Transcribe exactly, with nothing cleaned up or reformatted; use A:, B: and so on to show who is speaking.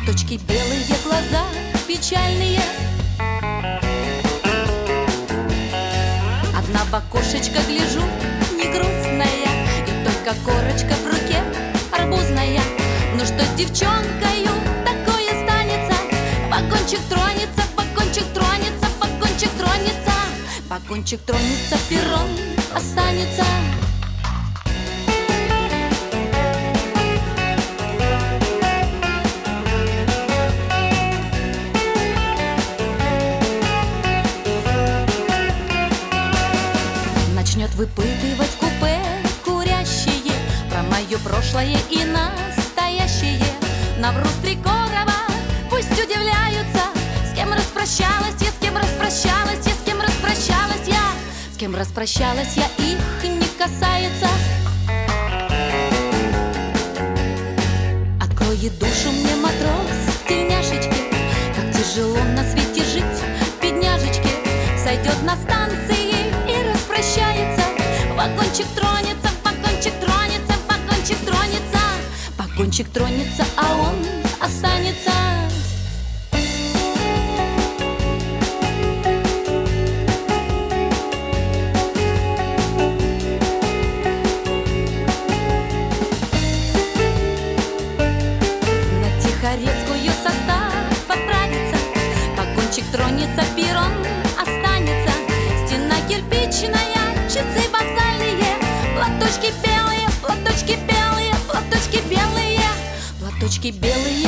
A: платочки белые, глаза печальные. Одна в окошечко гляжу, не грустная, и только корочка в руке арбузная. Ну что с девчонкою такое станется? Вагончик тронется, вагончик тронется, вагончик тронется, вагончик тронется, перрон останется. Начнет выпытывать купе курящие про мое прошлое и настоящее. Навру с три короба, пусть удивляются. С кем распрощалась я, с кем распрощалась я, с кем распрощалась я, с кем распрощалась я, их не касается. Откроет душу мне матрос в тельняшечке, как тяжело на свете жить, бедняжечке. Сойдет на станции и распрощается. Вагончик тронется, вагончик тронется, вагончик тронется, вагончик тронется, а он останется. На Тихорецкую состав отправится, вагончик тронется, перрон останется. Стена кирпичная, часы вокзальные, платочки белые, платочки белые, платочки белые, платочки белые.